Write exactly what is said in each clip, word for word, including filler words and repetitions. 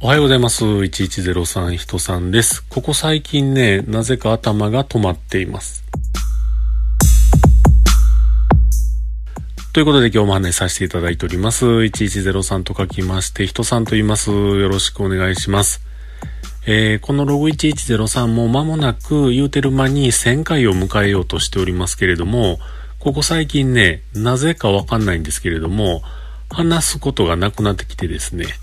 おはようございます。いちいちゼロさん人さんです。ここ最近ね、なぜか頭が止まっています。ということで今日も話させていただいております。いちいちゼロさんと書きまして、人さんと言います。よろしくお願いします。えー、このログいちいちゼロさんも間もなく言うてる間にせんかいを迎えようとしておりますけれども、ここ最近ね、なぜかわかんないんですけれども、話すことがなくなってきてですね。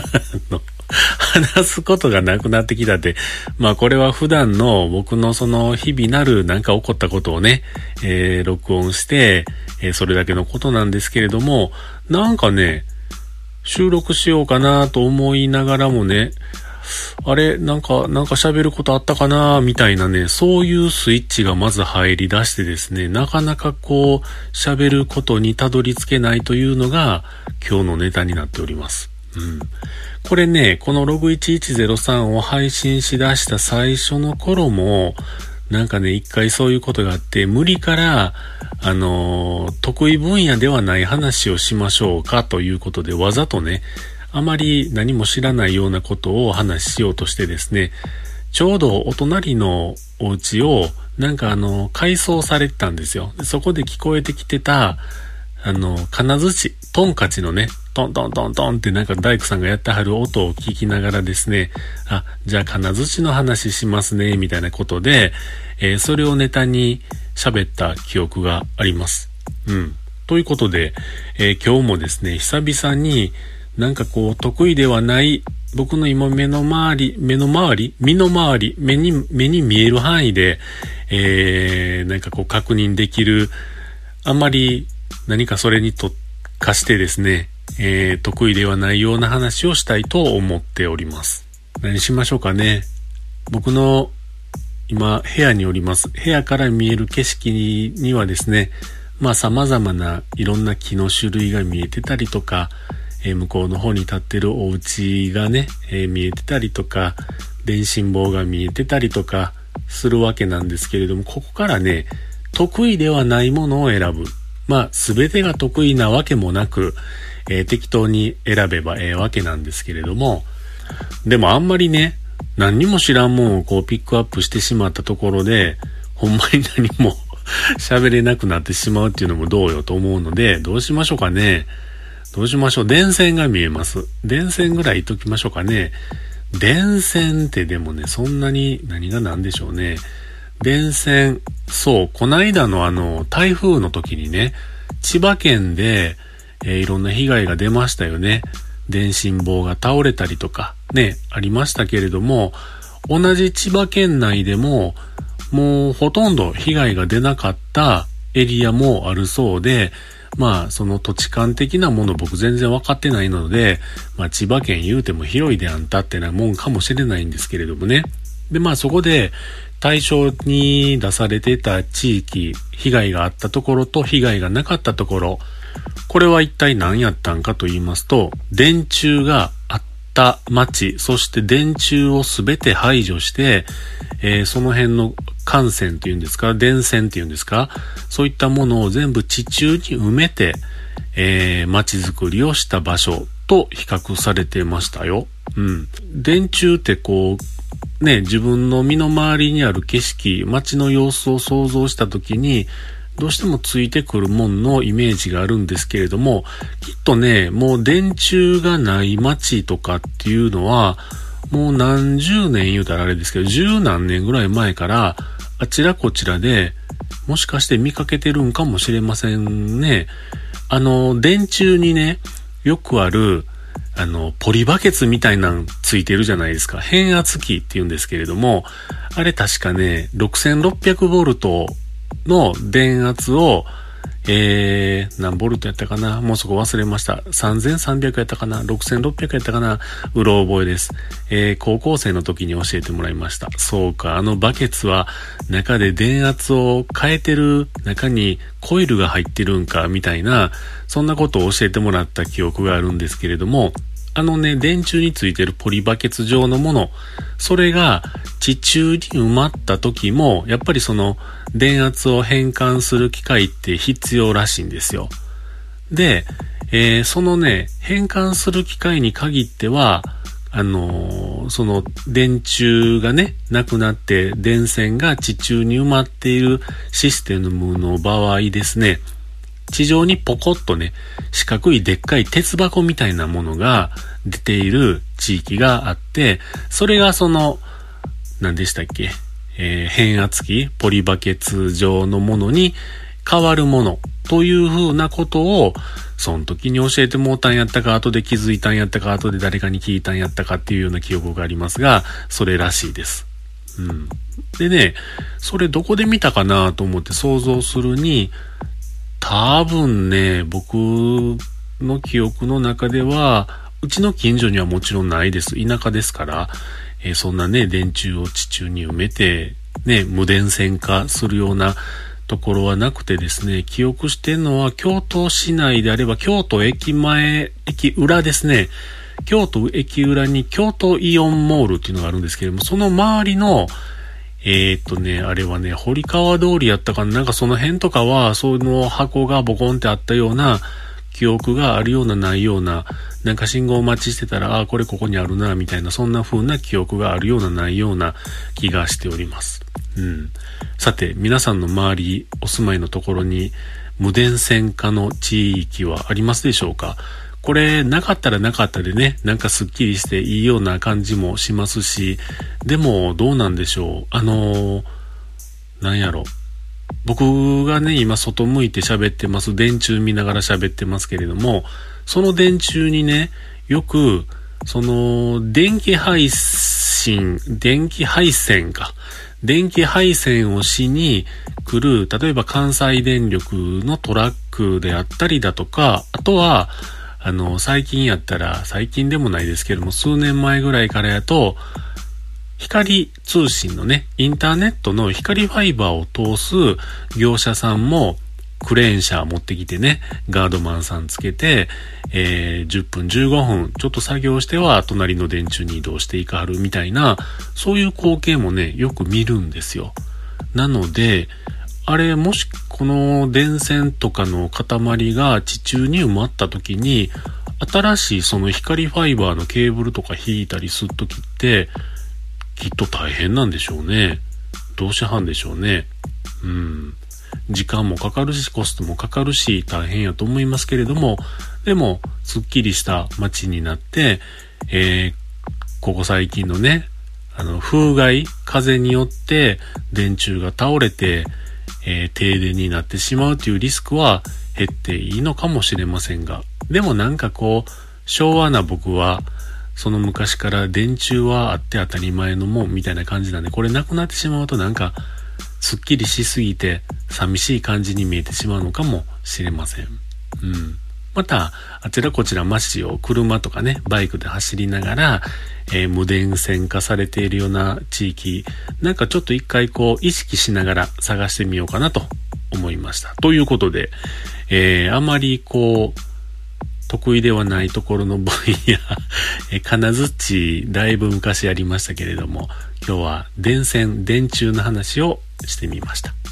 話すことがなくなってきたって、まあこれは普段の僕のその日々なるなんか起こったことをね、えー、録音して、えー、それだけのことなんですけれども、なんかね、収録しようかなと思いながらもね、あれ、なんか、なんか喋ることあったかなみたいなね、そういうスイッチがまず入り出してですね、なかなかこう、喋ることにたどり着けないというのが今日のネタになっております。うん。これね、このログいちいちゼロさんを配信しだした最初の頃も、なんかね、一回そういうことがあって、無理から、あのー、得意分野ではない話をしましょうかということで、わざとね、あまり何も知らないようなことをお話ししようとしてですね、ちょうどお隣のお家を、なんかあの、改装されてたんですよ。そこで聞こえてきてた、あの、金槌、トンカチのね、トントントントンってなんか大工さんがやってはる音を聞きながらですね、あ、じゃあ金槌の話しますね、みたいなことで、えー、それをネタに喋った記憶があります。うん。ということで、えー、今日もですね、久々になんかこう得意ではない、僕の今目の周り、目の周り、身の周り、目に、目に見える範囲で、えー、なんかこう確認できる、あんまり何かそれに特化してですね、えー、得意ではないような話をしたいと思っております。何しましょうかね。僕の今部屋におります。部屋から見える景色にはですね、まあ様々ないろんな木の種類が見えてたりとか、えー、向こうの方に立ってるお家がね、えー、見えてたりとか、電信棒が見えてたりとかするわけなんですけれども、ここからね、得意ではないものを選ぶ。まあ全てが得意なわけもなく、えー、適当に選べばええわけなんですけれども、でもあんまりね、何にも知らんもんをこうピックアップしてしまったところで、ほんまに何も喋れなくなってしまうっていうのもどうよと思うので、どうしましょうかね。どうしましょう。電線が見えます。電線ぐらい言っときましょうかね。電線ってでもね、そんなに何が何でしょうね。電線、そう、こないだのあの、台風の時にね、千葉県で、えー、いろんな被害が出ましたよね。電信棒が倒れたりとか、ね、ありましたけれども、同じ千葉県内でも、もうほとんど被害が出なかったエリアもあるそうで、まあ、その土地勘的なもの僕全然分かってないので、まあ千葉県言うても広いであんたってなもんかもしれないんですけれどもね。で、まあそこで対象に出されていた地域、被害があったところと被害がなかったところ、これは一体何やったんかと言いますと、電柱があった町、そして電柱をすべて排除して、えー、その辺の幹線っていうんですか、電線っていうんですか、そういったものを全部地中に埋めて、えー、町づくりをした場所と比較されてましたよ。うん。電柱ってこう、ね、自分の身の回りにある景色、街の様子を想像したときに、どうしてもついてくるもんのイメージがあるんですけれども、きっとね、もう電柱がない街とかっていうのは、もう何十年言うたらあれですけど、十何年ぐらい前から、あちらこちらで、もしかして見かけてるんかもしれませんね。あの、電柱にね、よくある、あの、ポリバケツみたいなのついてるじゃないですか。変圧器って言うんですけれども、あれ確かね、ろくせんろっぴゃくボルトの電圧を、えー、何ボルトやったかな、もうそこ忘れました。さんぜんさんびゃくやったかな、ろくせんろっぴゃくやったかな、うろ覚えです。えー、高校生の時に教えてもらいました。そうか、あのバケツは中で電圧を変えてる中にコイルが入ってるんかみたいな、そんなことを教えてもらった記憶があるんですけれども、あのね、電柱についてるポリバケツ状のもの、それが地中に埋まった時も、やっぱりその電圧を変換する機械って必要らしいんですよ。で、えー、そのね、変換する機械に限っては、 あの、その電柱がね、なくなって電線が地中に埋まっているシステムの場合ですね、地上にポコッとね、四角いでっかい鉄箱みたいなものが出ている地域があって、それがその、何でしたっけ、えー、変圧器、ポリバケツ状のものに変わるものというふうなことを、その時に教えてもうたんやったか、後で気づいたんやったか、後で誰かに聞いたんやったかっていうような記憶がありますが、それらしいです。うん。でね、それどこで見たかなと思って想像するに、多分ね、僕の記憶の中では、うちの近所にはもちろんないです。田舎ですから、えー、そんなね、電柱を地中に埋めて、ね、無電線化するようなところはなくてですね、記憶してるのは京都市内であれば、京都駅前、駅裏ですね。京都駅裏に京都イオンモールっていうのがあるんですけれども、その周りのえーっとね、あれはね、堀川通りやったかな、なんかその辺とかは、その箱がボコンってあったような記憶があるようなないような、なんか信号待ちしてたら、ああ、これここにあるな、みたいな、そんな風な記憶があるようなないような気がしております。うん。さて、皆さんの周り、お住まいのところに、無電線化の地域はありますでしょうか？これなかったらなかったでね、なんかスッキリしていいような感じもしますし、でもどうなんでしょう。あのー、なんやろ。僕がね、今外向いて喋ってます。電柱見ながら喋ってますけれども、その電柱にね、よく、その、電気配信、電気配線か。電気配線をしに来る、例えば関西電力のトラックであったりだとか、あとは、あの、最近やったら、最近でもないですけども、数年前ぐらいからやと、光通信のね、インターネットの光ファイバーを通す業者さんも、クレーン車持ってきてね、ガードマンさんつけて、えー、じゅっぷんじゅうごふん、ちょっと作業しては、隣の電柱に移動していかはるみたいな、そういう光景もね、よく見るんですよ。なので、あれ、もしこの電線とかの塊が地中に埋まった時に、新しいその光ファイバーのケーブルとか引いたりする時って、きっと大変なんでしょうね。どうしはんでしょうね。うん。時間もかかるし、コストもかかるし、大変やと思いますけれども、でも、すっきりした街になって、えー、ここ最近のね、あの、風害、風によって電柱が倒れて、えー、停電になってしまうというリスクは減っていいのかもしれませんが、でもなんかこう、昭和な僕は、その昔から電柱はあって当たり前のもんみたいな感じなんで、これなくなってしまうとなんか、すっきりしすぎて寂しい感じに見えてしまうのかもしれません。うん。また、あちらこちら街を車とかね、バイクで走りながら、えー、無電線化されているような地域、なんかちょっと一回こう意識しながら探してみようかなと思いました。ということで、えー、あまりこう、得意ではないところの分野、えー、金槌だいぶ昔ありましたけれども、今日は電線、電柱の話をしてみました。